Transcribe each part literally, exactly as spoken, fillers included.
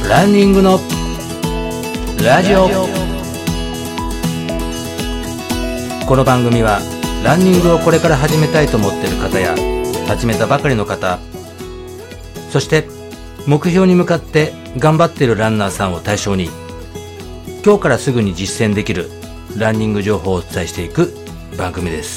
ランニングのラジオ。この番組はランニングをこれから始めたいと思っている方や始めたばかりの方、そして目標に向かって頑張っているランナーさんを対象に、今日からすぐに実践できるランニング情報をお伝えしていく番組です。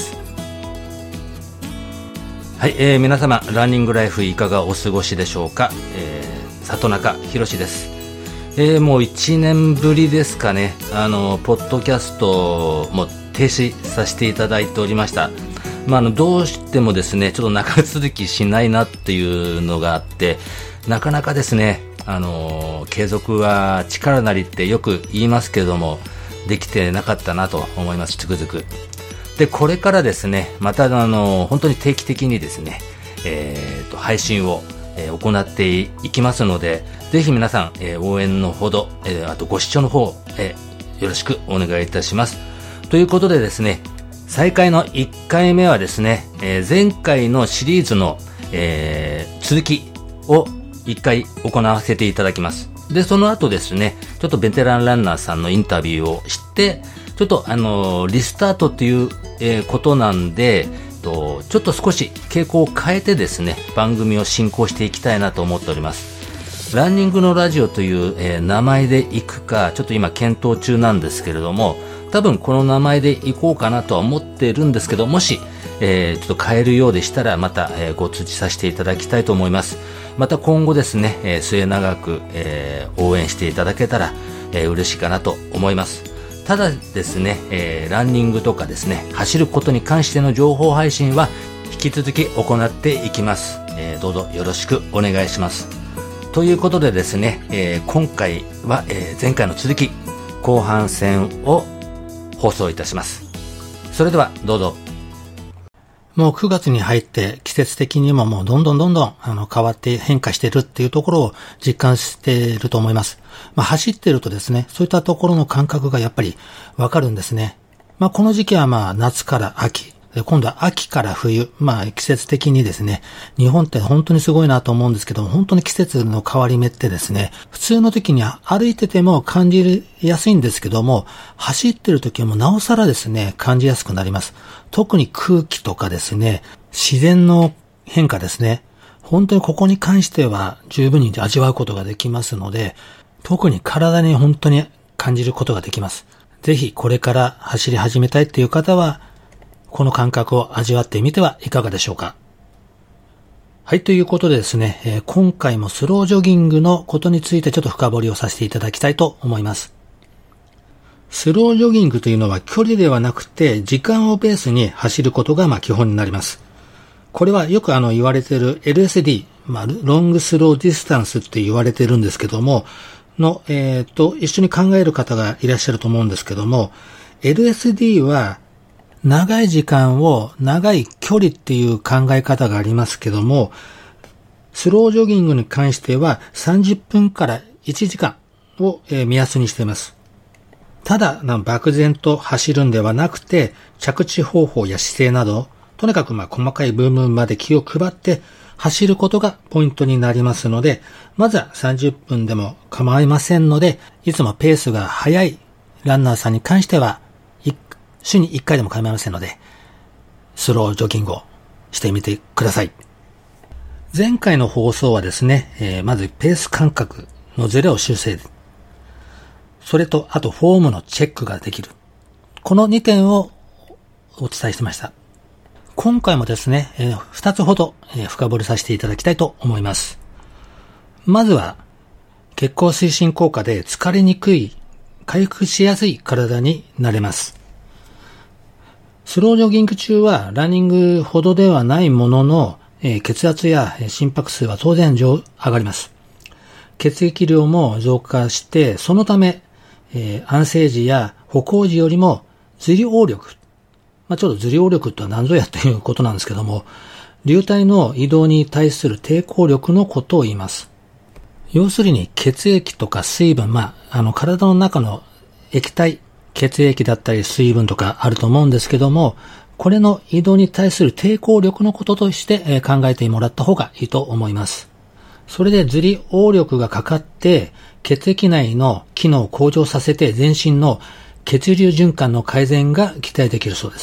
はい、えー、皆様ランニングライフいかがお過ごしでしょうか。えー、里中博です。えー、もういちねんぶりですかね、あのポッドキャストも停止させていただいておりました。まあ、あのどうしてもですね、ちょっと長続きしないなっていうのがあって、なかなかですね、あの継続は力なりってよく言いますけれども、できてなかったなと思います。つくづくで、これからですね、またあの本当に定期的にですね、えー、と配信を、えー、行っていきますので、ぜひ皆さん、えー、応援のほど、えー、あとご視聴の方、えー、よろしくお願いいたします。ということでですね、再開のいっかいめはですね、えー、前回のシリーズの、えー、続きをいっかい行わせていただきます。で、その後ですね、ちょっとベテランランナーさんのインタビューをして、ちょっとあのー、リスタートっていう、えー、ことなんで、とちょっと少し傾向を変えてですね、番組を進行していきたいなと思っております。ランニングのラジオという、えー、名前でいくか、ちょっと今検討中なんですけれども、多分この名前でいこうかなとは思っているんですけど、もし、えー、ちょっと変えるようでしたら、また、えー、ご通知させていただきたいと思います。また今後ですね、えー、末永く、えー、応援していただけたら、えー、嬉しいかなと思います。ただですね、えー、ランニングとかですね、走ることに関しての情報配信は引き続き行っていきます。えー、どうぞよろしくお願いします。ということでですね、えー、今回は、えー、前回の続き、後半戦を放送いたします。それではどうぞ。 もうくがつに入って季節的にももうどんどんどんどんあの変わって変化しているっていうところを実感していると思います。まあ走っているとですね、そういったところの感覚がやっぱりわかるんですね。まあこの時期はまあ夏から秋、今度は秋から冬、まあ季節的にですね、日本って本当にすごいなと思うんですけども、本当に季節の変わり目ってですね、普通の時には歩いてても感じやすいんですけども、走ってる時はもうなおさらですね、感じやすくなります。特に空気とかですね、自然の変化ですね、本当にここに関しては十分に味わうことができますので、特に体に本当に感じることができます。ぜひこれから走り始めたいっていう方は、この感覚を味わってみてはいかがでしょうか。はい、ということでですね、えー、今回もスロージョギングのことについてちょっと深掘りをさせていただきたいと思います。スロージョギングというのは距離ではなくて時間をベースに走ることがまあ基本になります。これはよくあの言われている エルエスディー、まあ、ロングスローディスタンスって言われてるんですけども、の、えっと、一緒に考える方がいらっしゃると思うんですけども、エルエスディー は長い時間を長い距離っていう考え方がありますけども、スロージョギングに関してはさんじゅっぷんからいちじかんを目安にしています。ただ、漠然と走るんではなくて、着地方法や姿勢など、とにかくまあ細かい部分まで気を配って走ることがポイントになりますので、まずはさんじゅっぷんでも構いませんので、いつもペースが速いランナーさんに関しては、週にいっかいでも構いませんので、スロージョギングをしてみてください。前回の放送はですね、えー、まずペース感覚のズレを修正。それと、あとフォームのチェックができる。このにてんをお伝えしてました。今回もですね、えー、ふたつほど、えー、深掘りさせていただきたいと思います。まずは、血行推進効果で疲れにくい、回復しやすい体になれます。スロージョギング中はランニングほどではないものの、えー、血圧や心拍数は当然上がります。血液量も増加して、そのため、えー、安静時や歩行時よりも図理応力、まあ、ちょっと図理応力とは何ぞやということなんですけども、流体の移動に対する抵抗力のことを言います。要するに血液とか水分、まあ、あの体の中の液体、血液だったり水分とかあると思うんですけども、これの移動に対する抵抗力のこととして考えてもらった方がいいと思います。 それでずり応力がかかって血液内の機能を向上させて全身の血流循環の改善が期待できるそうです。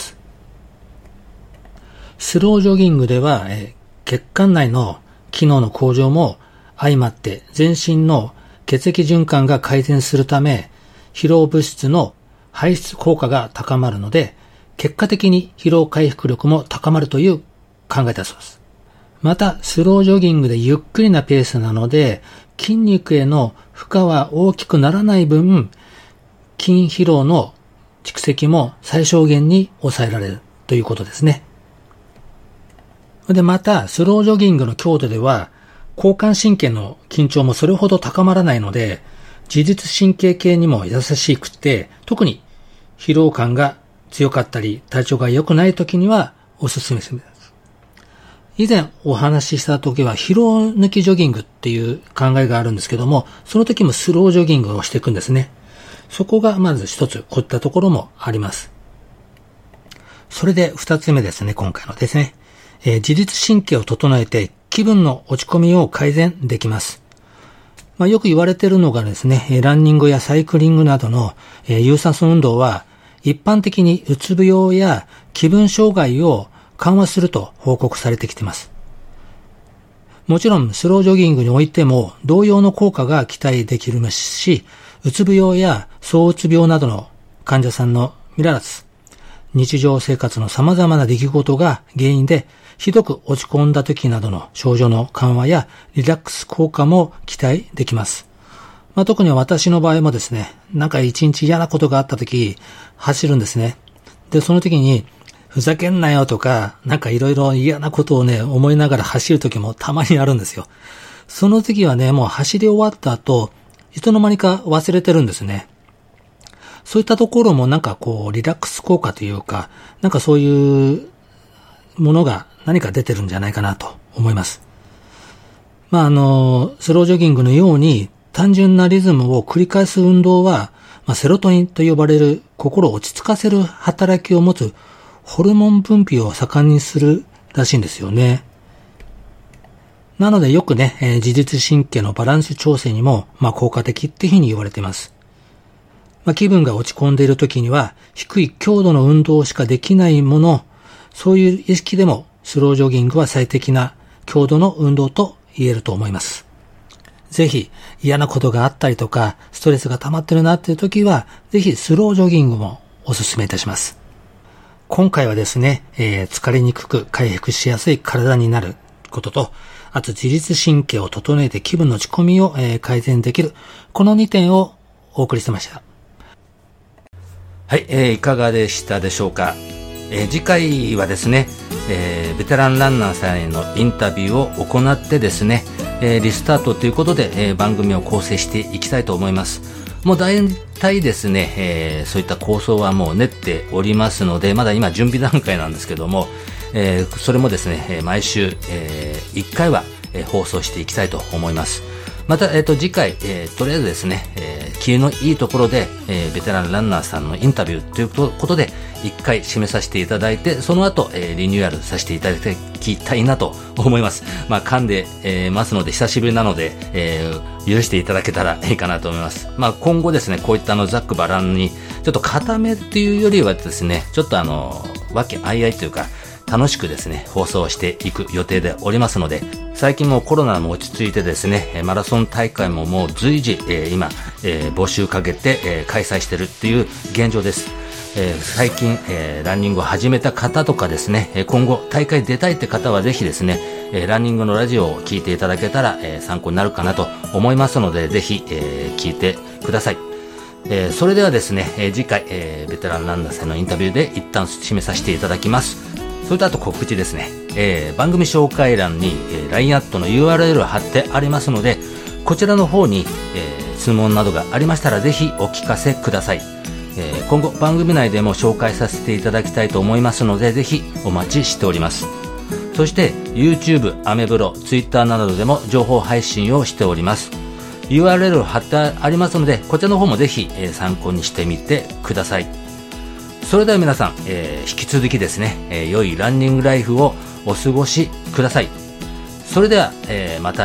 スロージョギングでは、え血管内の機能の向上も相まって全身の血液循環が改善するため疲労物質の排出効果が高まるので結果的に疲労回復力も高まるという考えだそうです。またスロージョギングでゆっくりなペースなので筋肉への負荷は大きくならない分筋疲労の蓄積も最小限に抑えられるということですね。で、また、スロージョギングの強度では、交感神経の緊張もそれほど高まらないので、自律神経系にも優しくて、特に疲労感が強かったり、体調が良くない時にはおすすめです。以前お話しした時は、疲労抜きジョギングっていう考えがあるんですけども、その時もスロージョギングをしていくんですね。そこがまず一つ、こういったところもあります。それで二つ目ですね、今回のですね。えー、自律神経を整えて気分の落ち込みを改善できます。まあ、よく言われているのがですね、ランニングやサイクリングなどの、えー、有酸素運動は一般的にうつ病や気分障害を緩和すると報告されてきています。もちろんスロージョギングにおいても同様の効果が期待できますし、うつ病や躁うつ病などの患者さんのみららず、日常生活の様々な出来事が原因でひどく落ち込んだ時などの症状の緩和やリラックス効果も期待できます。まあ、特に私の場合もですね、なんか一日嫌なことがあった時走るんですね。で、その時にふざけんなよとか、なんかいろいろ嫌なことをね、思いながら走る時もたまにあるんですよ。その時はね、もう走り終わった後、いつの間にか忘れてるんですね。そういったところもなんかこうリラックス効果というか、なんかそういうものが何か出てるんじゃないかなと思います。まああの、スロージョギングのように単純なリズムを繰り返す運動は、まあ、セロトニンと呼ばれる心を落ち着かせる働きを持つホルモン分泌を盛んにするらしいんですよね。なのでよくね、えー、自律神経のバランス調整にも、まあ、効果的っていうふうに言われています。まあ、気分が落ち込んでいる時には低い強度の運動しかできないもの、そういう意識でもスロージョギングは最適な強度の運動と言えると思います。ぜひ嫌なことがあったりとかストレスが溜まってるなっていう時はぜひスロージョギングもお勧めいたします。今回はですね、えー、疲れにくく回復しやすい体になることと、あと自律神経を整えて気分の落ち込みを、えー、改善できる、このにてんをお送りしてました。 はい、えー、いかがでしたでしょうか。えー、次回はですね、えー、ベテランランナーさんへのインタビューを行ってですね、えー、リスタートということで、えー、番組を構成していきたいと思います。もう大体ですね、えー、そういった構想はもう練っておりますので、まだ今準備段階なんですけども、えー、それもですね、毎週、えー、いっかいは、えー、放送していきたいと思います。また、えー、と次回、えー、とりあえずですね、えー、気のいいところで、えー、ベテランランナーさんのインタビューということでいっかい締めさせていただいて、その後、えー、リニューアルさせていただきたいなと思います。まあ噛んで、えー、ますので久しぶりなので、えー、許していただけたらいいかなと思います。まあ今後ですね、こういったあのざっくばらんにちょっと固めっていうよりはですね、ちょっとあの和気あいあいというか楽しくですね、放送していく予定でおりますので、最近もコロナも落ち着いてですね、マラソン大会ももう随時、えー、今、えー、募集かけて、えー、開催してるっていう現状です。えー、最近、えー、ランニングを始めた方とかですね、今後大会出たいって方はぜひですね、えー、ランニングのラジオを聞いていただけたら、えー、参考になるかなと思いますので、ぜひ、えー、聞いてください。えー、それではですね、えー、次回、えー、ベテランランナーさんのインタビューで一旦締めさせていただきます。それとあと告知ですね、えー、番組紹介欄に、えー、ライン アットの ユーアールエル を貼ってありますので、こちらの方に、えー、質問などがありましたらぜひお聞かせください。えー、今後番組内でも紹介させていただきたいと思いますので、ぜひお待ちしております。そして YouTube、アメブロ、Twitter などでも情報配信をしております。 ユーアールエル を貼ってありますので、こちらの方もぜひ、えー、参考にしてみてください。それでは皆さん、えー、引き続きですね、えー、良いランニングライフをお過ごしください。それでは、えー、また次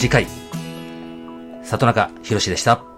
次回、里中博史でした。